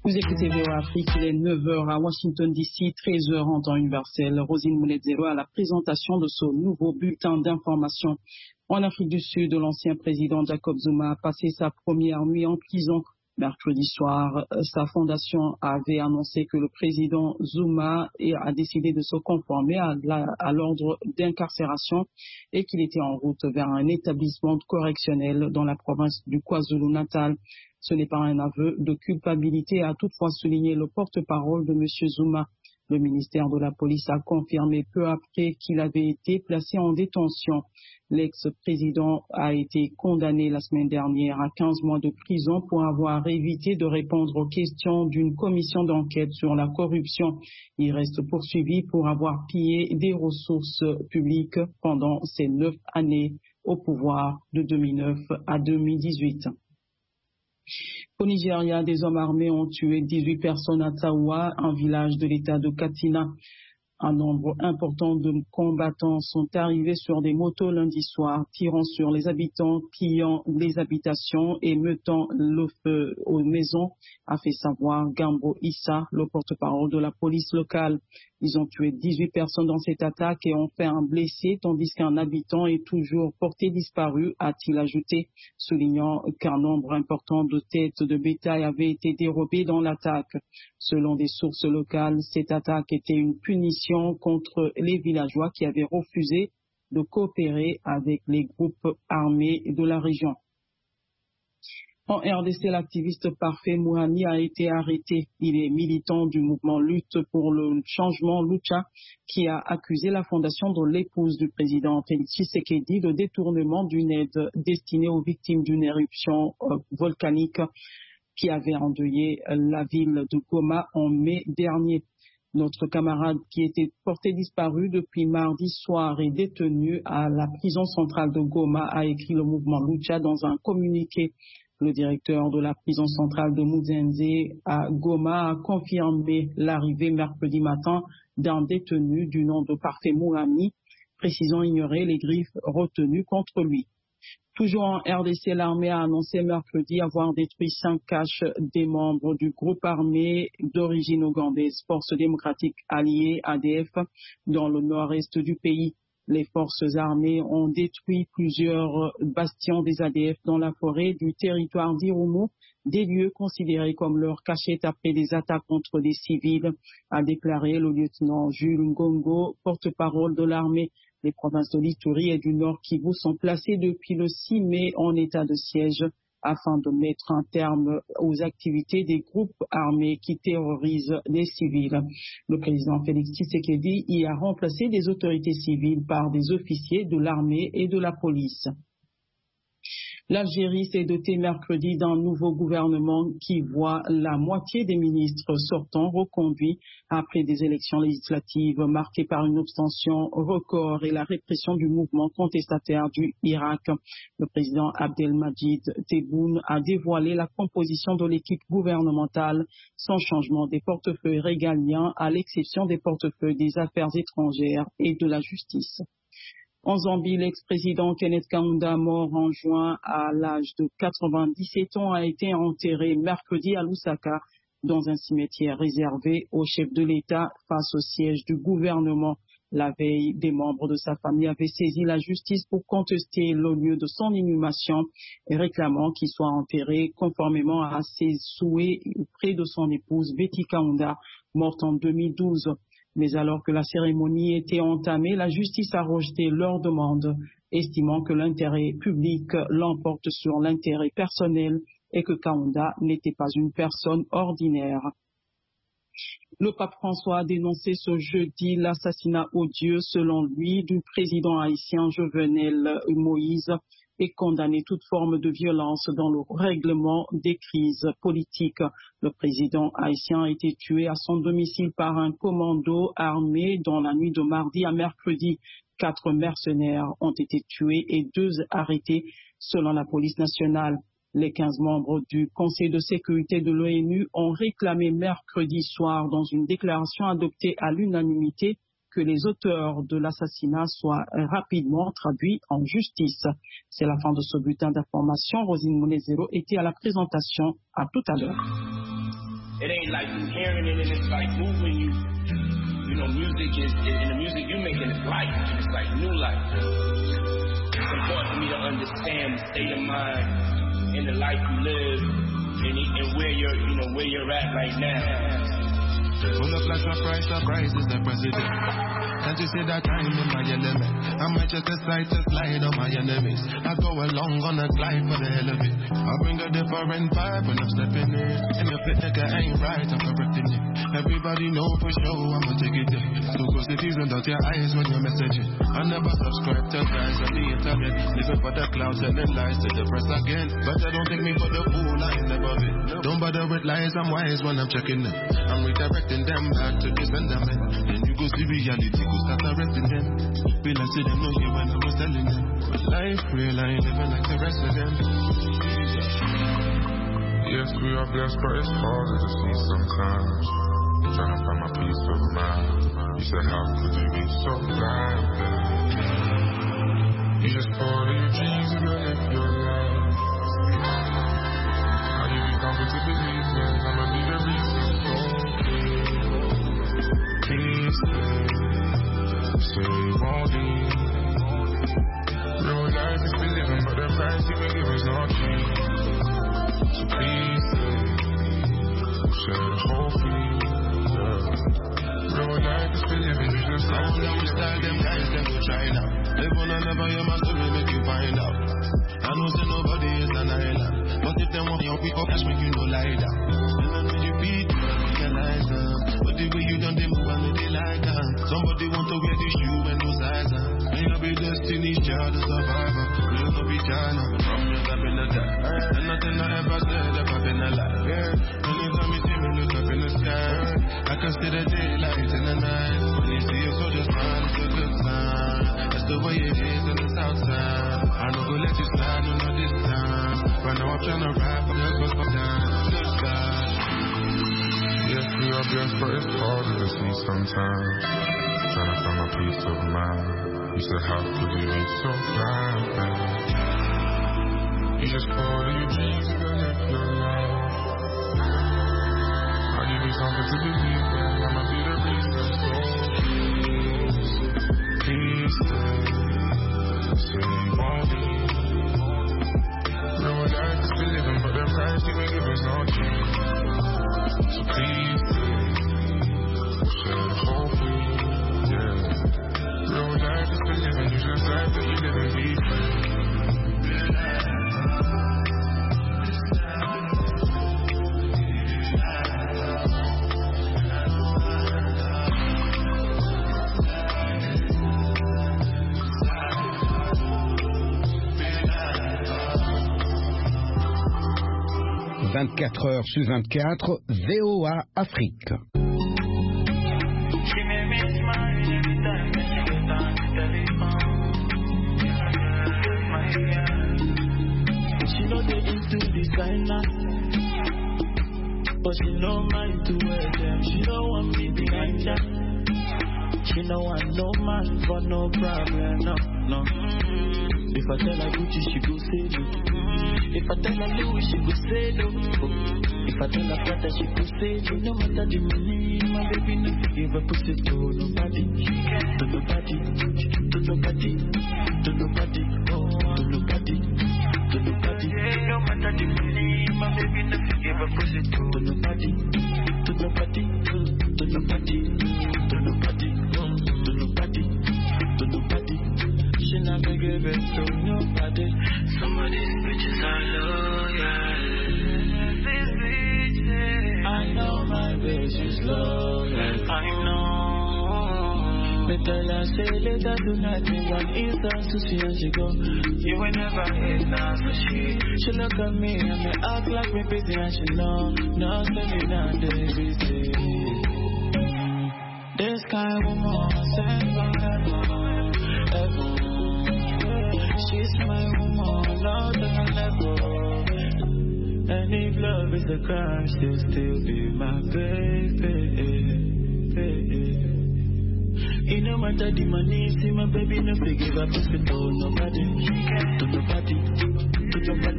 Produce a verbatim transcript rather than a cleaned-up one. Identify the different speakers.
Speaker 1: Vous écoutez V O A Afrique, il est neuf heures à Washington D C, treize heures en temps universel. Rosine Mounedzero à la présentation de ce nouveau bulletin d'information. En Afrique du Sud, l'ancien président Jacob Zuma a passé sa première nuit en prison. Mercredi soir, sa fondation avait annoncé que le président Zuma a décidé de se conformer à, à l'ordre d'incarcération et qu'il était en route vers un établissement correctionnel dans la province du KwaZulu-Natal. Ce n'est pas un aveu de culpabilité, a toutefois souligné le porte-parole de M. Zuma. Le ministère de la Police a confirmé peu après qu'il avait été placé en détention. L'ex-président a été condamné la semaine dernière à quinze mois de prison pour avoir évité de répondre aux questions d'une commission d'enquête sur la corruption. Il reste poursuivi pour avoir pillé des ressources publiques pendant ses neuf années au pouvoir de deux mille neuf à deux mille dix-huit. Au Nigeria, des hommes armés ont tué dix-huit personnes à Tawa, un village de l'État de Katsina. Un nombre important de combattants sont arrivés sur des motos lundi soir, tirant sur les habitants, pillant les habitations et mettant le feu aux maisons, a fait savoir Gambo Issa, le porte-parole de la police locale. Ils ont tué dix-huit personnes dans cette attaque et ont fait un blessé, tandis qu'un habitant est toujours porté disparu, a-t-il ajouté, soulignant qu'un nombre important de têtes de bétail avait été dérobées dans l'attaque. Selon des sources locales, cette attaque était une punition contre les villageois qui avaient refusé de coopérer avec les groupes armés de la région. En R D C, l'activiste Parfait Mouhani a été arrêté. Il est militant du mouvement Lutte pour le changement Lucha, qui a accusé la fondation de l'épouse du président Félix Tshisekedi de détournement d'une aide destinée aux victimes d'une éruption volcanique qui avait endeuillé la ville de Goma en mai dernier. Notre camarade qui était porté disparu depuis mardi soir et détenu à la prison centrale de Goma, a écrit le mouvement Lucha dans un communiqué. Le directeur de la prison centrale de Muzenze à Goma a confirmé l'arrivée mercredi matin d'un détenu du nom de Parfait Mouhani, précisant ignorer les griffes retenues contre lui. Toujours en R D C, l'armée a annoncé mercredi avoir détruit cinq caches des membres du groupe armé d'origine ougandaise, Forces démocratiques alliées A D F, dans le nord-est du pays. Les forces armées ont détruit plusieurs bastions des A D F dans la forêt du territoire d'Irumu, des lieux considérés comme leur cachette après des attaques contre des civils, a déclaré le lieutenant Jules Ngongo, porte-parole de l'armée. Les provinces de l'Ituri et du Nord Kivu sont placées depuis le six mai en état de siège afin de mettre un terme aux activités des groupes armés qui terrorisent les civils. Le président Félix Tshisekedi y a remplacé des autorités civiles par des officiers de l'armée et de la police. L'Algérie s'est dotée mercredi d'un nouveau gouvernement qui voit la moitié des ministres sortants reconduits après des élections législatives marquées par une abstention record et la répression du mouvement contestataire du Irak. Le président Abdelmadjid Tebboune a dévoilé la composition de l'équipe gouvernementale sans changement des portefeuilles régaliens à l'exception des portefeuilles des affaires étrangères et de la justice. En Zambie, l'ex-président Kenneth Kaunda, mort en juin à l'âge de quatre-vingt-dix-sept ans, a été enterré mercredi à Lusaka dans un cimetière réservé au chef de l'État face au siège du gouvernement. La veille, des membres de sa famille avaient saisi la justice pour contester le lieu de son inhumation et réclamant qu'il soit enterré conformément à ses souhaits auprès de son épouse Betty Kaunda, morte en deux mille douze. Mais alors que la cérémonie était entamée, la justice a rejeté leur demande, estimant que l'intérêt public l'emporte sur l'intérêt personnel et que Kaunda n'était pas une personne ordinaire. Le pape François a dénoncé ce jeudi l'assassinat odieux, selon lui, du président haïtien Jovenel Moïse et condamné toute forme de violence dans le règlement des crises politiques. Le président haïtien a été tué à son domicile par un commando armé dans la nuit de mardi à mercredi. Quatre mercenaires ont été tués et deux arrêtés, selon la police nationale. Les quinze membres du Conseil de sécurité de l'ONU ont réclamé mercredi soir dans une déclaration adoptée à l'unanimité que les auteurs de l'assassinat soient rapidement traduits en justice. C'est la fin de ce bulletin d'information. Rosine Mounedzero était à la présentation. À tout à l'heure.
Speaker 2: It ain't like you hearing it and it's like moving you. You know, music is, and the music you making is life. It's like new life. It's important for me to understand the state of mind and the life you live and, and where you're, you know, where you're at right now.
Speaker 3: Full of flash, surprise, surprise is the president. Can't you see that I'm in my element? I might just decide to slide on my enemies. I go along on a glide for the hell of it. I bring a different vibe when I'm stepping in. And if it nigga ain't right, I'm correcting it. Everybody know for sure I'ma take it there. So close if you don't your eyes when you're messaging. I never subscribe to guys on the internet. Living for the clouds and then lies to the press again. But I don't take me for the fool, I ain't never been. Don't bother with lies, I'm wise when I'm checking them. I'm redirecting them back to the sentiment. Then you go see reality, go start arresting them. Feel like see them know you when I was telling them. Life real, I ain't living like the rest of them.
Speaker 4: Yes, we are blessed, but it's harder to see sometimes. Trying to find my peace of mind. You said, how could you be so blind? You just follow your dreams and you live your life. How you be comfortable to believe me? I'ma be the reason. Please say you won't leave. Real life is been living, but the price you can give is not cheap. So please share the whole fee. Yeah. Real life is been living, you just
Speaker 3: I don't know which style them guys them go try now. Live on another your man story make you find out. I know say nobody is an island, but if them want your people cash make you no lie down. And then you beat you realize them. But the way you done them move and they like that. Somebody want to wear the shoe and no size. May not be destiny's child, a survivor. Will not be China. From your up in the dark. And nothing I ever said ever been a lie. Yeah. Anytime you see me look up in the sky, I can see the daylight in the night. When you see a soldier smile, it's a good sign. That's the way it is in the south side. I know go let you slide, no not this time. Right now I'm trying to ride from the coast of down to the sky.
Speaker 4: Yes, we are blessed, but it's harder to see sometimes. Trying to find my peace of mind. You said, how could you be so blind, baby? You just follow your dreams and you live your life. I'll give you something to believe in. I'ma be the reason. So please stay. Say you won't leave. Real life is still living, but the price you can give is not cheap. So please share the whole thing, yeah. Real life is still living, you just life that you live and be free.
Speaker 5: vingt-quatre heures sur vingt-quatre, V O A Afrique.
Speaker 6: She know they into designer, but she no mind to wear them. She don't want me behind her. She no want no man for no problem, no, no. If I tell her Gucci, she go say no. If I tell her Louis, she go say no. If I tell her Prada, she go say no. No matter the money, my baby no give a pussy to nobody, to nobody, to nobody, to nobody, oh, to nobody, to nobody. No matter the money, my baby no give a pussy to nobody, to nobody, to nobody, to nobody, to nobody, to nobody. She never give it to nobody. Some of these bitches are loyal. These bitches, I know my bitch is loyal. I know. Me tell her say later tonight me want Eastern sushi and she go. You will never hit now so she. She look at me and me act like me busy and she know. No say me not busy. This kind of woman sent from heaven, heaven. She's my woman, not on a level. And if love is a crime, she'll still be my baby, baby. It no matter the money, see my baby no big give up to nobody, to nobody, to nobody.